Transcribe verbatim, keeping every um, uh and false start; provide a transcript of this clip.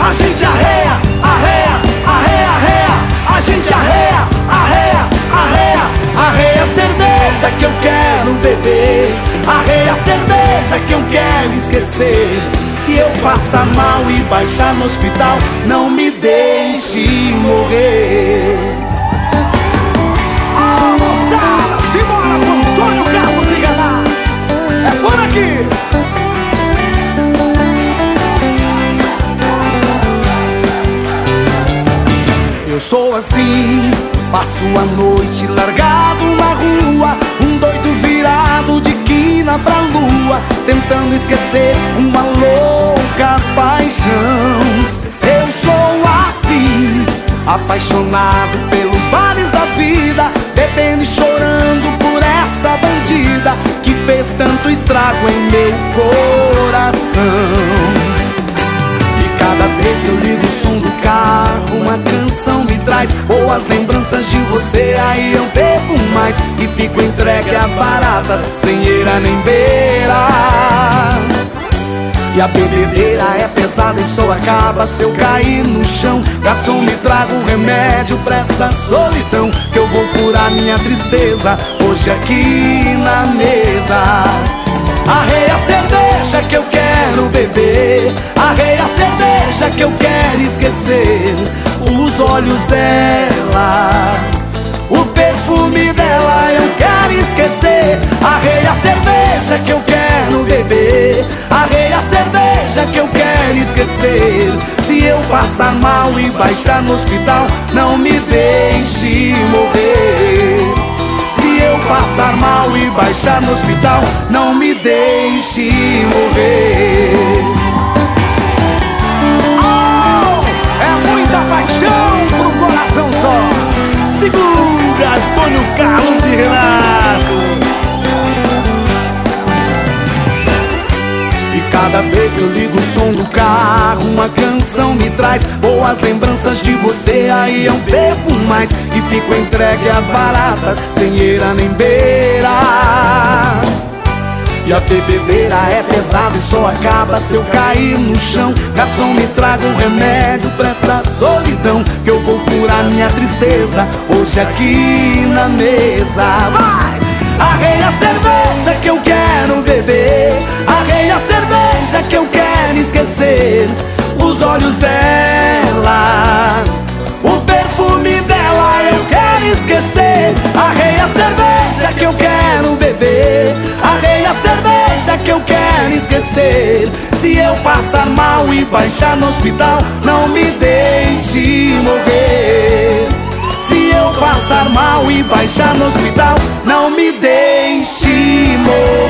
A gente arreia, arreia, arreia, arreia. A gente arreia, arreia, arreia, arreia a cerveja que eu quero beber. Arreia a cerveja que eu quero esquecer. Se eu passar mal e baixar no hospital, não me deixe morrer. Oh, moçada, simbora com Antônio Carlos Enganar. É por aqui. Eu sou assim, passo a noite largado na rua, um doido virado de quina pra lua, tentando esquecer uma louca paixão. Eu sou assim, apaixonado pelos bares da vida, bebendo e chorando por essa bandida que fez tanto estrago em meu coração. Cada vez que eu ligo o som do carro, uma canção me traz boas lembranças de você. Aí eu bebo mais e fico entregue às baratas, sem eira nem beira. E a bebedeira é pesada e só acaba se eu cair no chão. Garçom, me traga um remédio pra essa solidão, que eu vou curar minha tristeza hoje aqui na mesa. Arreia a cerveja que eu quero beber. Arreia a cerveja que eu quero esquecer. Os olhos dela, o perfume dela eu quero esquecer. Arreia a cerveja que eu quero beber. Arreia a cerveja que eu quero esquecer. Se eu passar mal e baixar no hospital, não me deixe morrer. Se eu passar mal e baixar no hospital, não me deixe morrer. Oh, é muita paixão pro coração só. Segura, Antônio Carlos e Renato. E cada vez que eu ligo o som do carro, uma canção me traz boas lembranças de você. Aí eu bebo mais e fico entregue às baratas, sem eira nem beira. E a bebedeira é pesada e só acaba se eu cair no chão. Garçom, me traga um remédio pra essa solidão, que eu vou curar minha tristeza hoje aqui na mesa. Vai! Arreia a cerveja que eu quero beber. Arreia a cerveja que eu quero esquecer. Os olhos dela, o perfume dela eu quero esquecer. Arreia a cerveja que eu quero beber. Arreia a cerveja que eu quero esquecer. Se eu passar mal e baixar no hospital, não me deixe morrer. Se eu passar mal e baixar no hospital, não me deixe morrer.